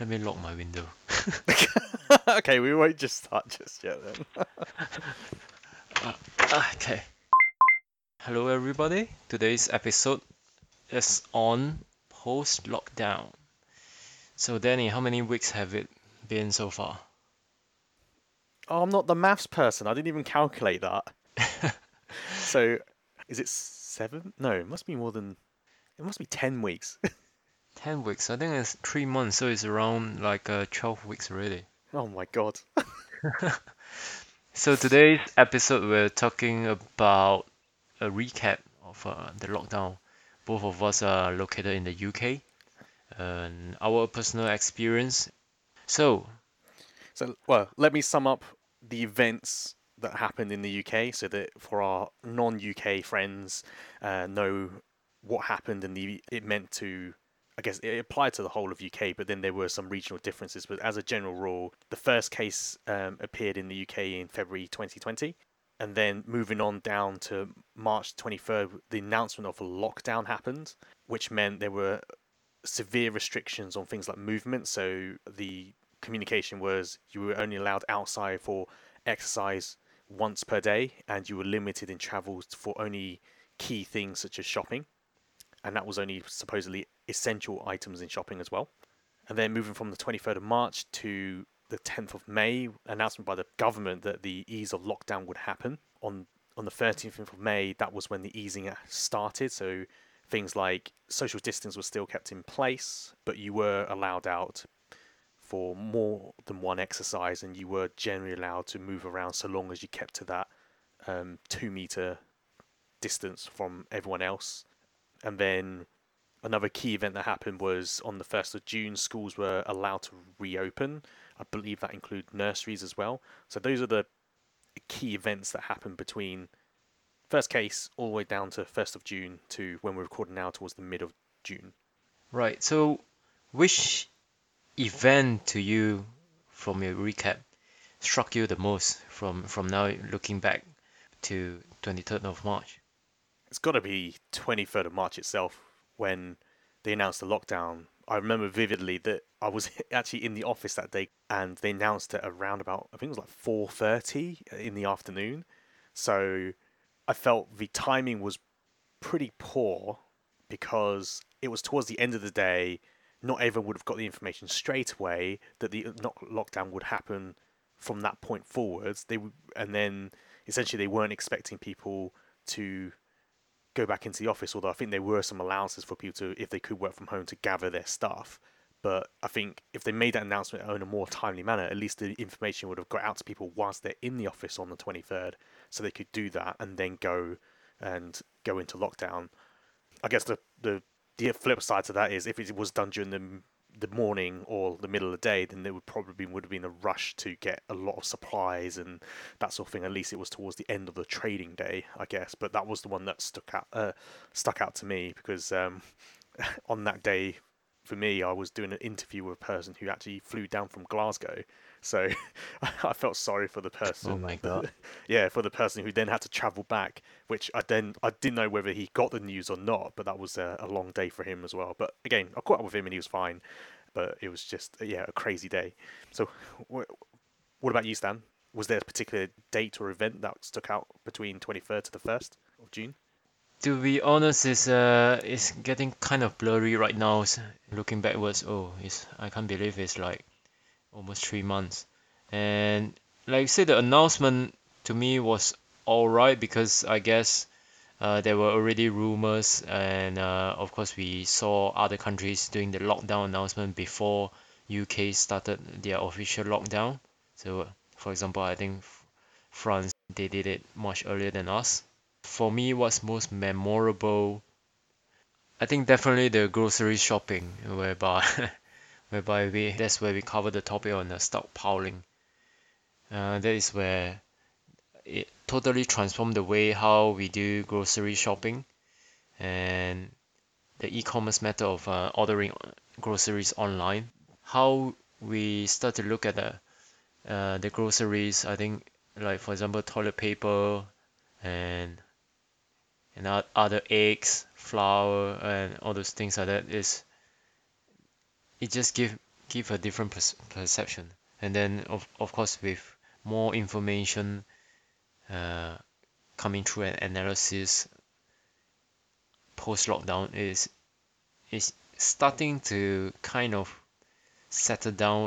Let me lock my window. Okay, we won't just start just yet then. Okay. Hello, everybody. Today's episode is on post-lockdown. So, Danny, how many weeks have it been so far? Oh, I'm not the maths person. I didn't even calculate that. So, is it 7? No, it must be more than. It must be 10 weeks. 10 weeks. I think it's 3 months, so it's around like 12 weeks already. Oh my god. So, today's episode, we're talking about a recap of the lockdown. Both of us are located in the UK and our personal experience. So, So, well, let me sum up the events that happened in the UK so that for our non-UK friends know what happened and it meant to. I guess it applied to the whole of UK, but then there were some regional differences. But as a general rule, the first case appeared in the UK in February 2020, and then moving on down to March 23rd, the announcement of a lockdown happened, which meant there were severe restrictions on things like movement. So the communication was you were only allowed outside for exercise once per day, and you were limited in travel for only key things such as shopping, and that was only supposedly essential items in shopping as well. And then moving from the 23rd of March to the 10th of May, announcement by the government that the ease of lockdown would happen on the 13th of May. That was when the easing started. So things like social distance was still kept in place, but you were allowed out for more than one exercise, and you were generally allowed to move around so long as you kept to that 2 meter distance from everyone else. And then another key event that happened was on the 1st of June, schools were allowed to reopen. I believe that include nurseries as well. So those are the key events that happened between first case all the way down to 1st of June to when we're recording now towards the mid of June. right. So, which event to you from your recap struck you the most from now looking back to 23rd of March? It's got to be 23rd of March itself when they announced the lockdown. I remember vividly that I was actually in the office that day and they announced it around about, I think it was like 4:30 in the afternoon. So I felt the timing was pretty poor because it was towards the end of the day. Not everyone would have got the information straight away that the lockdown would happen from that point forwards. And then essentially they weren't expecting people to go back into the office. Although I think there were some allowances for people to, if they could work from home, to gather their stuff. But I think if they made that announcement in a more timely manner, at least the information would have got out to people whilst they're in the office on the 23rd, so they could do that and then go into lockdown. I guess the flip side to that is if it was done during the morning or the middle of the day, then there would have been a rush to get a lot of supplies and that sort of thing. At least it was towards the end of the trading day, I guess. But that was the one that stuck out to me because on that day, for me, I was doing an interview with a person who actually flew down from Glasgow. So I felt sorry for the Oh my person, God. yeah, for the person who then had to travel back. Which I didn't know whether he got the news or not, but that was a long day for him as well. But again, I caught up with him and he was fine. But it was just yeah, a crazy day. So what about you, Stan? Was there a particular date or event that stuck out between 23rd to the 1st of June? To be honest, it's getting kind of blurry right now. Looking backwards, oh, it's I can't believe it's like almost 3 months. And like you said, the announcement to me was all right because I guess there were already rumors, and of course we saw other countries doing the lockdown announcement before UK started their official lockdown. So, for example, I think France they did it much earlier than us. For me, what's most memorable, I think definitely the grocery shopping, whereby whereby we that's where we cover the topic on the stockpiling. That is where it totally transformed the way how we do grocery shopping and the e-commerce method of ordering groceries online. How we start to look at the groceries, I think, like for example, toilet paper and other eggs, flour, and all those things like that is it just give give a different perception. And then of course with more information uh, coming through an analysis post lockdown is starting to kind of settle down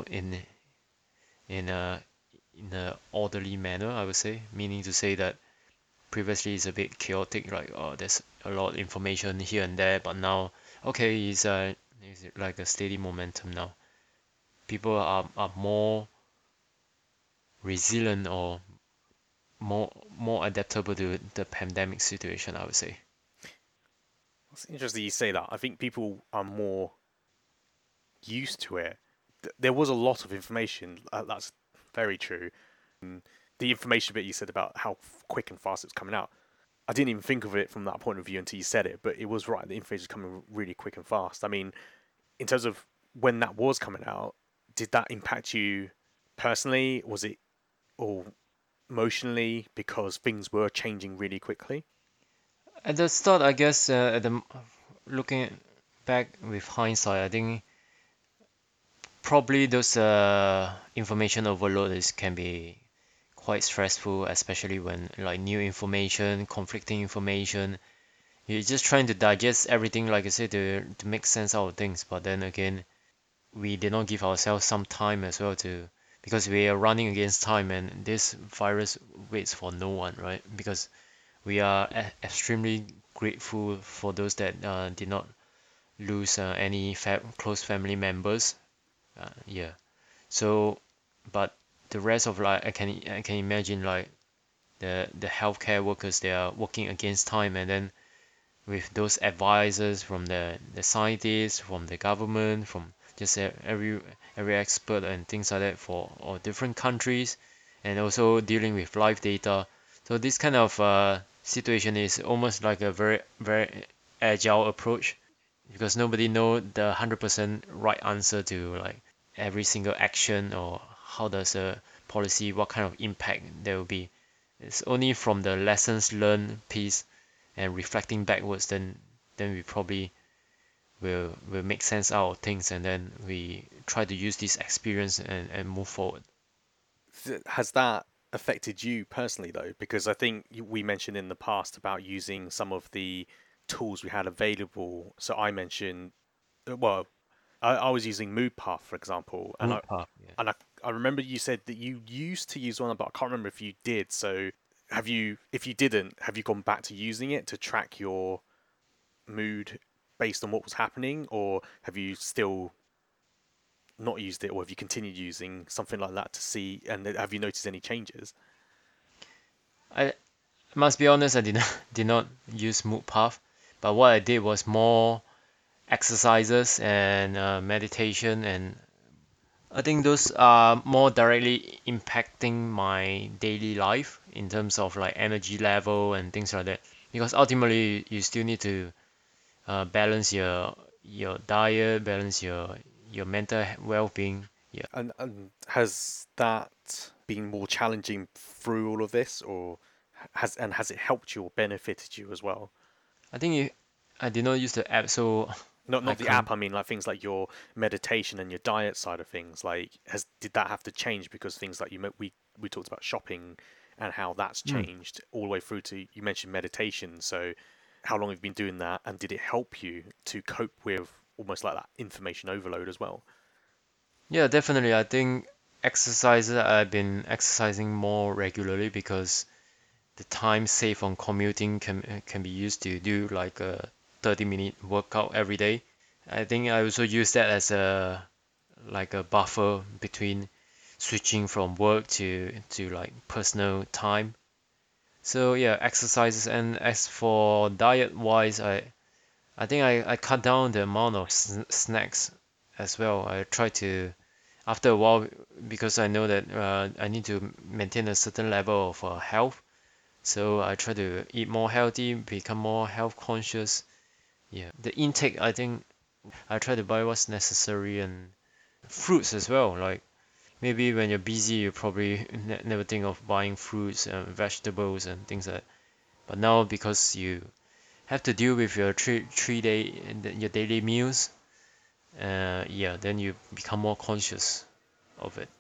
in a in a orderly manner, I would say, meaning to say that previously it's a bit chaotic, like there's a lot of information here and there, but now okay, it's like a steady momentum now. People are more resilient or more adaptable to the pandemic situation, I would say. It's interesting you say that. I think people are more used to it. There was a lot of information. That's very true. The information bit you said about how quick and fast it's coming out, I didn't even think of it from that point of view until you said it, but it was right. The information is coming really quick and fast. I mean, in terms of when that was coming out, did that impact you personally? Was it all emotionally because things were changing really quickly? At the start, I guess, looking back with hindsight, I think probably those information overload can be quite stressful, especially when like new information, conflicting information. You're just trying to digest everything, like I said, to make sense out of things. But then again, we did not give ourselves some time as well to, because we are running against time, and this virus waits for no one, right? Because we are extremely grateful for those that did not lose any close family members. Yeah. So, but the rest of like I can imagine like the healthcare workers, they are working against time, and then with those advisors from the scientists, from the government, from just every expert and things like that for all different countries, and also dealing with live data. So this kind of situation is almost like a very agile approach, because nobody know the 100% right answer to like every single action, or how does a policy, what kind of impact there will be. It's only from the lessons learned piece and reflecting backwards, then we probably will make sense out of things, and then we try to use this experience and move forward. Has that affected you personally though? Because I think we mentioned in the past about using some of the tools we had available. So I mentioned, well, I was using MoodPath, for example, and Mood path, yeah. I remember you said that you used to use one, but I can't remember if you did. So have you, if you didn't, have you gone back to using it to track your mood based on what was happening, or have you still not used it, or have you continued using something like that to see, and have you noticed any changes? I must be honest, I did not did not use mood path, but what I did was more exercises and meditation, and I think those are more directly impacting my daily life in terms of like energy level and things like that. Because ultimately, you still need to balance your diet, balance your mental well-being. Yeah, And has that been more challenging through all of this, or has it helped you or benefited you as well? I think I did not use the app, so I Not the app. can't. I mean, like things like your meditation and your diet side of things. Like, has did that have to change because things like we talked about shopping and how that's Hmm. changed all the way through to, you mentioned meditation. So, how long have you been doing that, and did it help you to cope with almost like that information overload as well? Yeah, definitely. I think exercises, I've been exercising more regularly because the time saved on commuting can be used to do like a 30-minute workout every day. I think I also use that as a like a buffer between switching from work to like personal time. So yeah, exercises. And as for diet wise, I think I cut down the amount of snacks as well. I try to, after a while, because I know that I need to maintain a certain level of health. So I try to eat more healthy, become more health conscious. Yeah, the intake, I think I try to buy what's necessary, and fruits as well. Like maybe when you're busy, you probably never think of buying fruits and vegetables and things like that. But now, because you have to deal with your three day your daily meals, yeah, then you become more conscious of it.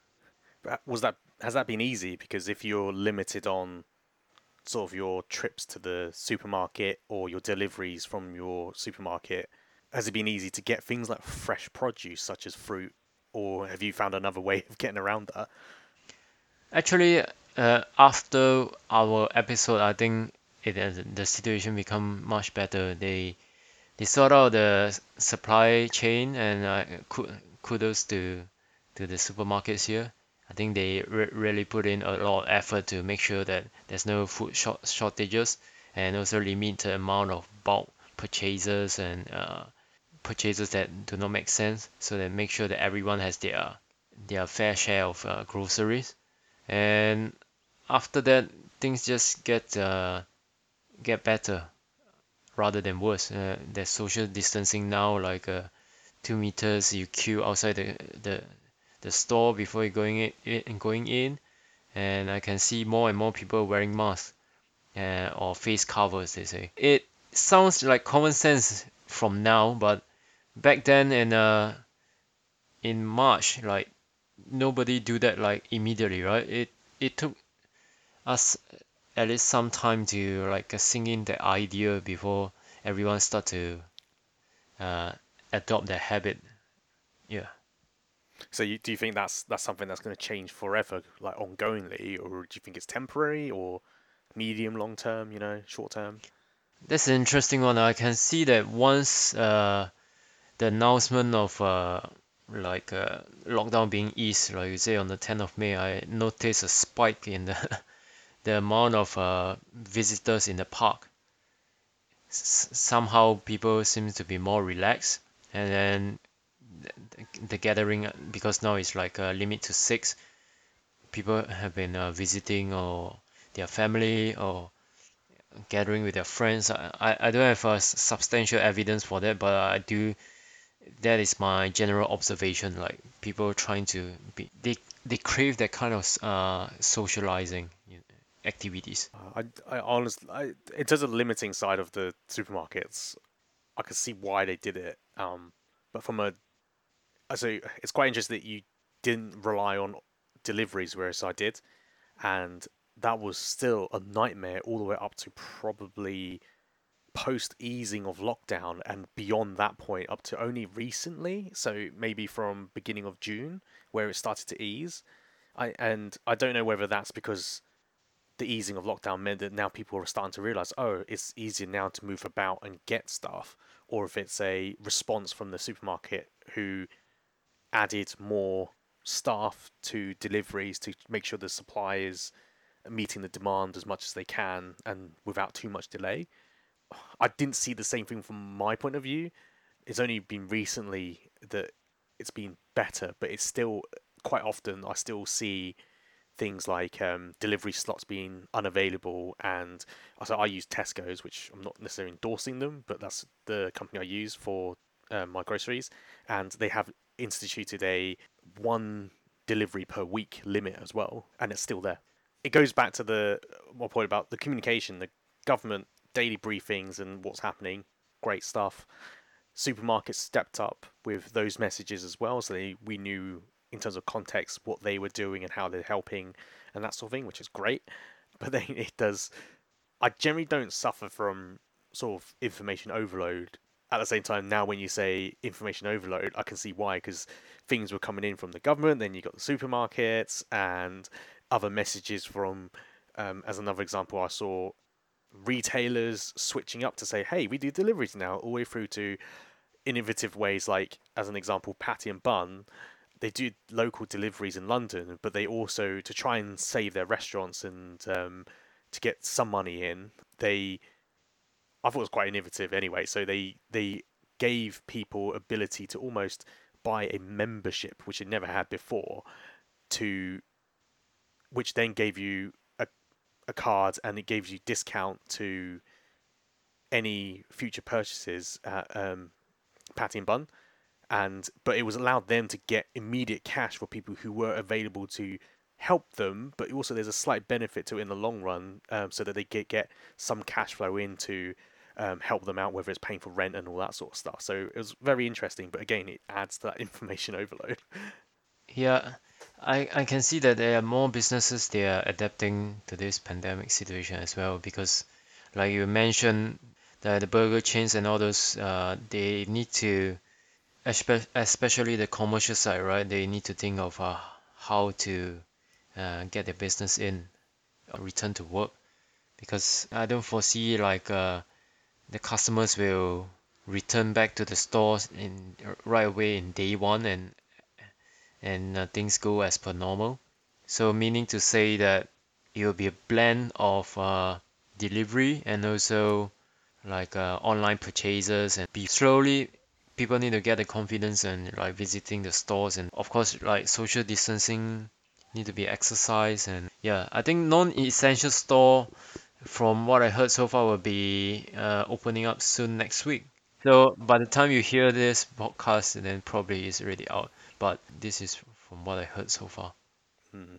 Has that been easy? Because if you're limited on sort of your trips to the supermarket or your deliveries from your supermarket, has it been easy to get things like fresh produce such as fruit, or have you found another way of getting around that? Actually, after our episode, I think the situation become much better. They sort out the supply chain, and kudos to the supermarkets here. I think they really put in a lot of effort to make sure that there's no food shortages, and also limit the amount of bulk purchases and purchases that do not make sense, so that make sure that everyone has their fair share of groceries. And after that, things just get better rather than worse. There's social distancing now, like 2 meters. You queue outside the store before you going in, and I can see more and more people wearing masks or face covers. They say it sounds like common sense from now, but back then in March, like nobody do that like immediately, right? It took us at least some time to like sink in the idea before everyone start to uh, adopt that habit. Yeah, So do you think that's something that's going to change forever, like ongoingly, or do you think it's temporary or medium, long term, short term? that's an interesting one. I can see that once the announcement of lockdown being eased, like you say on the 10th of May, I noticed a spike in the amount of visitors in the park. Somehow people seem to be more relaxed, and then the gathering, because now it's like a limit to six. People have been visiting or their family or gathering with their friends. I don't have substantial evidence for that, but I do. That is my general observation. Like people trying to be, they crave that kind of socializing activities. I honestly, in terms of the limiting side of the supermarkets, I can see why they did it. But so it's quite interesting that you didn't rely on deliveries, whereas I did, and that was still a nightmare all the way up to probably post easing of lockdown and beyond that point up to only recently, so maybe from beginning of June where it started to ease. I don't know whether that's because the easing of lockdown meant that now people are starting to realize, oh, it's easier now to move about and get stuff, or if it's a response from the supermarket who added more staff to deliveries to make sure the supply is meeting the demand as much as they can and without too much delay. I didn't see the same thing from my point of view. It's only been recently that it's been better, but it's still quite often I still see things like delivery slots being unavailable. And so I use Tesco's, which I'm not necessarily endorsing them, but that's the company I use for my groceries, and they have instituted a one delivery per week limit as well, and it's still there. It goes back to the my point about the communication, the government daily briefings and what's happening. Great stuff. Supermarkets stepped up with those messages as well, so we knew in terms of context what they were doing and how they're helping and that sort of thing, which is great. But then it does. I generally don't suffer from sort of information overload. At the same time, now when you say information overload, I can see why, because things were coming in from the government, then you got the supermarkets and other messages from, as another example, I saw retailers switching up to say, hey, we do deliveries now, all the way through to innovative ways like, as an example, Patty and Bun. They do local deliveries in London, but they also, to try and save their restaurants and to get some money in, I thought it was quite innovative anyway. So they gave people ability to almost buy a membership, which it never had before, to which then gave you a card and it gives you discount to any future purchases at Patty and Bun. And but it was allowed them to get immediate cash for people who were available to help them, but also there's a slight benefit to it in the long run, so that they get some cash flow into help them out, whether it's paying for rent and all that sort of stuff. So it was very interesting, but again, it adds to that information overload. Yeah, I can see that there are more businesses they are adapting to this pandemic situation as well because, like you mentioned, the burger chains and all those, they need to, especially the commercial side, right? They need to think of how to get their business in, return to work because I don't foresee like the customers will return back to the stores in right away in day one and things go as per normal. So meaning to say that it will be a blend of delivery and also like online purchases and be slowly people need to get the confidence and like visiting the stores and of course like social distancing need to be exercised and yeah I think non-essential store from what I heard so far will be opening up soon next week. So by the time you hear this podcast, then probably it's already out. But this is from what I heard so far. Hmm.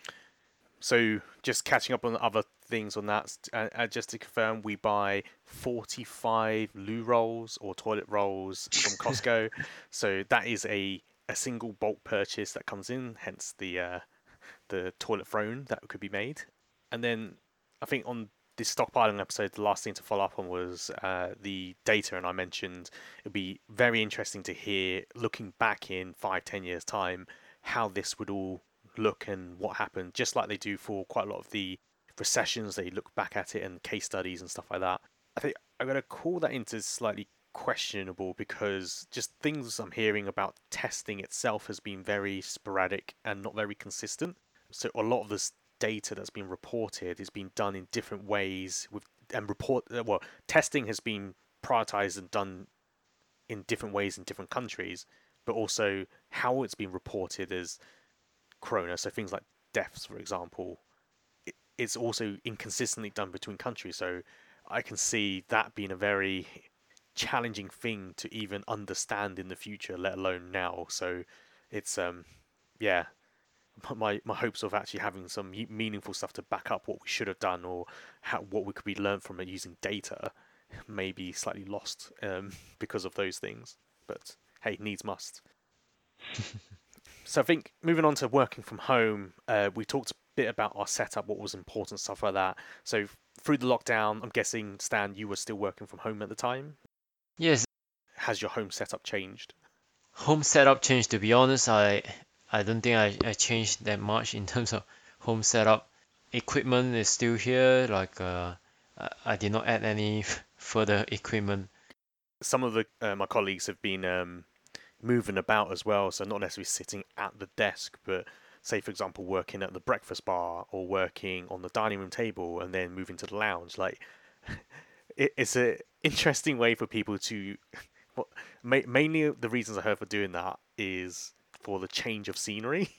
So just catching up on other things on that, just to confirm, we buy 45 loo rolls or toilet rolls from Costco. So that is a single bulk purchase that comes in, hence the toilet throne that could be made. And then I think on this stockpiling episode, the last thing to follow up on was the data, and I mentioned it'd be very interesting to hear, looking back in 5, 10 years time, how this would all look and what happened, just like they do for quite a lot of the recessions. They look back at it and case studies and stuff like that. I think I'm going to call that into slightly questionable because just things I'm hearing about testing itself has been very sporadic and not very consistent. So a lot of this data that's been reported is being done in different ways with and report well testing has been prioritized and done in different ways in different countries, but also how it's been reported as corona, so things like deaths for example, it's also inconsistently done between countries. So I can see that being a very challenging thing to even understand in the future, let alone now. So it's yeah, my hopes of actually having some meaningful stuff to back up what we should have done or what we could be learned from it using data may be slightly lost because of those things. But hey, needs must. So I think moving on to working from home, we talked a bit about our setup, what was important, stuff like that. So through the lockdown, I'm guessing, Stan, you were still working from home at the time. Yes, Has your home setup changed? home setup changed. To be honest, I don't think I changed that much in terms of home setup. Equipment is still here. Like I did not add any further equipment. Some of the my colleagues have been moving about as well, so not necessarily sitting at the desk, but say for example working at the breakfast bar or working on the dining room table and then moving to the lounge. Like it's a interesting way for people to. Well, mainly the reasons I heard for doing that is for the change of scenery.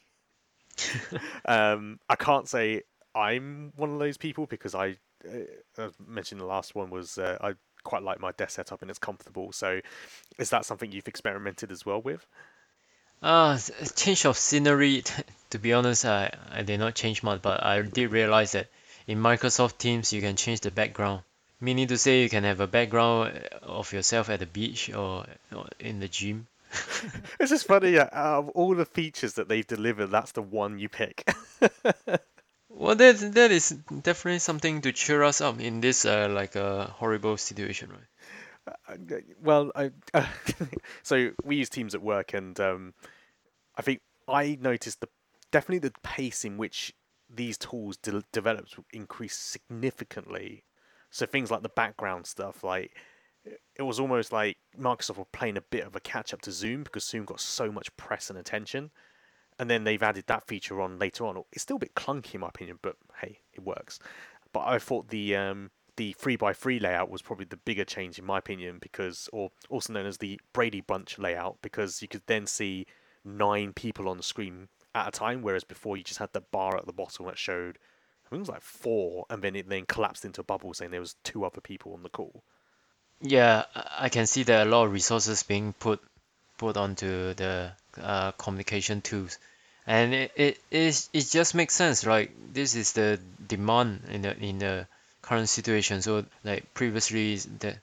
I can't say I'm one of those people because I mentioned the last one was I quite like my desk setup and it's comfortable. So is that something you've experimented as well with? Change of scenery. To be honest, I did not change much, but I did realize that in Microsoft Teams you can change the background. Meaning to say you can have a background of yourself at the beach or in the gym. It's just funny. Out of all the features that they've delivered, that's the one you pick. Well, that is definitely something to cheer us up in this like a horrible situation, right? Well, so we use Teams at work, and I think I noticed the definitely the pace in which these tools developed increased significantly. So things like the background stuff, like it was almost like Microsoft were playing a bit of a catch up to Zoom because Zoom got so much press and attention, and then they've added that feature on later on. It's still a bit clunky in my opinion, but hey, it works. But I thought the 3 by 3 layout was probably the bigger change in my opinion because, or also known as the Brady Bunch layout, because you could then see 9 people on the screen at a time, whereas before you just had the bar at the bottom that showed, I think it was like 4, and then it then collapsed into a bubble saying there was 2 other people on the call. Yeah, I can see there are a lot of resources being put onto the communication tools, and it just makes sense. Like this is the demand in the current situation. So like previously,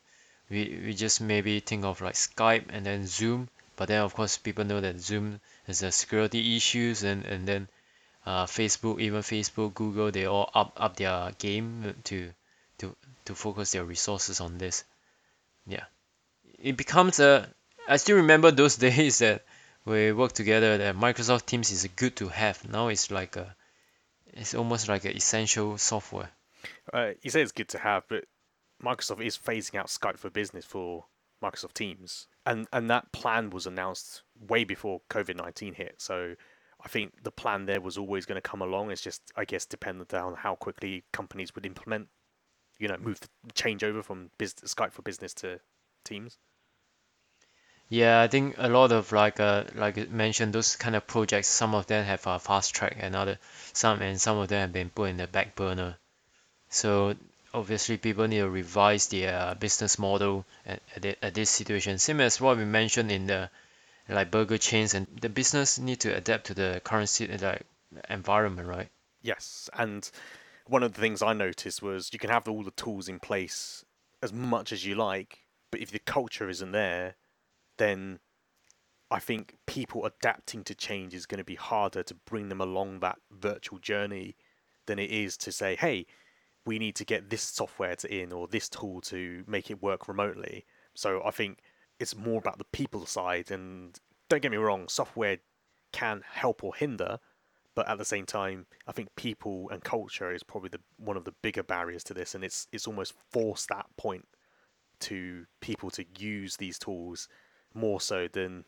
We just maybe think of like Skype and then Zoom, but then of course people know that Zoom has a security issues, and then Facebook, even Facebook, Google, they all up their game to to focus their resources on this. Yeah, it becomes a. I still remember those days that we worked together. That Microsoft Teams is good to have. Now it's like a, it's almost like an essential software. You say it's good to have, but Microsoft is phasing out Skype for Business for Microsoft Teams, and that plan was announced way before COVID-19 hit. So I think the plan there was always going to come along. It's just, I guess, dependent on how quickly companies would implement, move the change over from Skype for Business to Teams. Yeah, I think a lot of like you mentioned those kind of projects. Some of them have a fast track, and some of them have been put in the back burner. So obviously people need to revise their business model at this situation. Same as what we mentioned in the like burger chains, and the business need to adapt to the current like environment, right? Yes, and one of the things I noticed was you can have all the tools in place as much as you like, but if the culture isn't there, then I think people adapting to change is going to be harder to bring them along that virtual journey than it is to say, hey, we need to get this software to in or this tool to make it work remotely. So I think it's more about the people side. And don't get me wrong, software can help or hinder, but at the same time, I think people and culture is probably one of the bigger barriers to this, and it's almost forced that point to people to use these tools more so than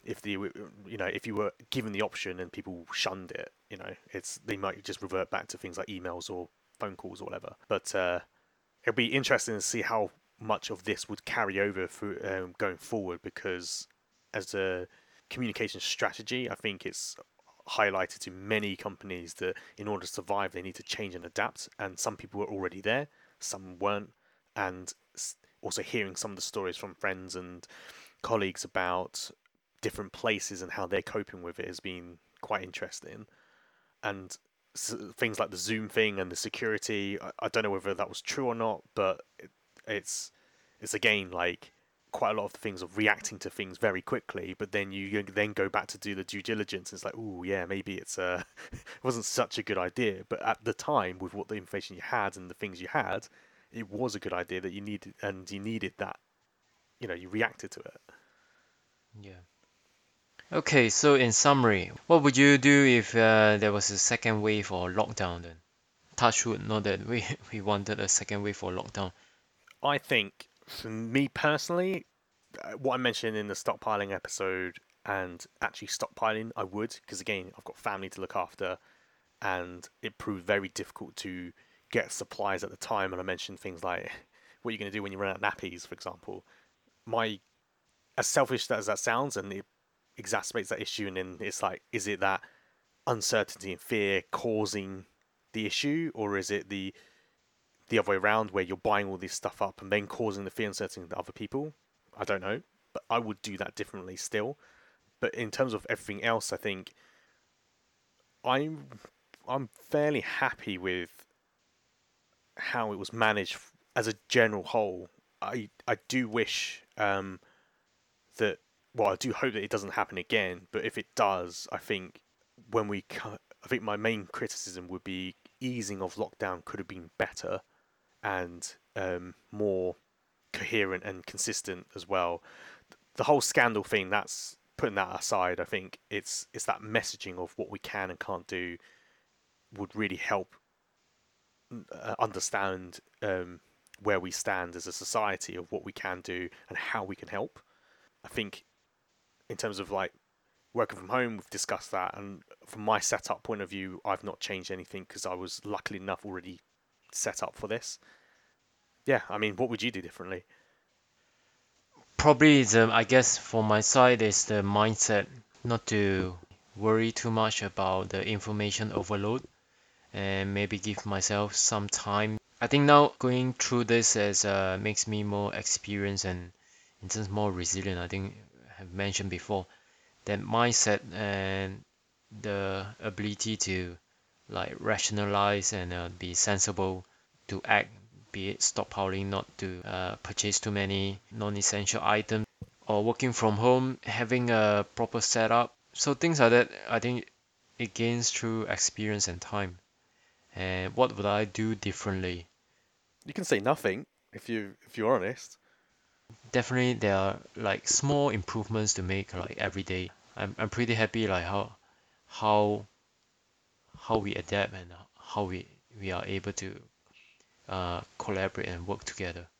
if you were given the option and people shunned it. It's they might just revert back to things like emails or phone calls or whatever. But it'll be interesting to see how much of this would carry over through going forward, because as a communication strategy, I think it's highlighted to many companies that in order to survive, they need to change and adapt. And some people were already there, some weren't. And also hearing some of the stories from friends and colleagues about different places and how they're coping with it has been quite interesting. And things like the Zoom thing and the security, I don't know whether that was true or not, but it's it's again like quite a lot of the things of reacting to things very quickly, but then you then go back to do the due diligence. And it's like, oh yeah, maybe it wasn't such a good idea, but at the time, with what the information you had and the things you had, it was a good idea that you needed that. You reacted to it. Yeah. Okay, so in summary, what would you do if there was a second wave or lockdown then? Touch wood, not that we we wanted a second wave or lockdown. I think for me personally, what I mentioned in the stockpiling episode, and actually stockpiling, I would, because again, I've got family to look after, and it proved very difficult to get supplies at the time. And I mentioned things like, what are you going to do when you run out of nappies, for example. My As selfish as that sounds, and it exacerbates that issue, and then it's like, is it that uncertainty and fear causing the issue, or is it the other way around where you're buying all this stuff up and then causing the fear and uncertainty to other people? I don't know, but I would do that differently still. But in terms of everything else, I think I'm I'm fairly happy with how it was managed as a general whole. I do wish that well, I do hope that it doesn't happen again. But if it does, I think I think my main criticism would be easing of lockdown could have been better and more coherent and consistent as well. The whole scandal thing, that's putting that aside. I think it's that messaging of what we can and can't do would really help understand where we stand as a society, of what we can do and how we can help. I think in terms of like working from home, we've discussed that, and from my setup point of view, I've not changed anything because I was luckily enough already set up for this. Yeah, I mean, what would you do differently? Probably I guess for my side is the mindset not to worry too much about the information overload, and maybe give myself some time. I think now going through this as makes me more experienced and in terms more resilient. I think I have mentioned before that mindset and the ability to like rationalize and be sensible to act be it stockpiling, not to purchase too many non-essential items, or working from home, having a proper setup. So things like that, I think it gains through experience and time. And what would I do differently? You can say nothing if you're honest. Definitely, there are like small improvements to make like every day. I'm pretty happy like how how we adapt and how we are able to collaborate and work together.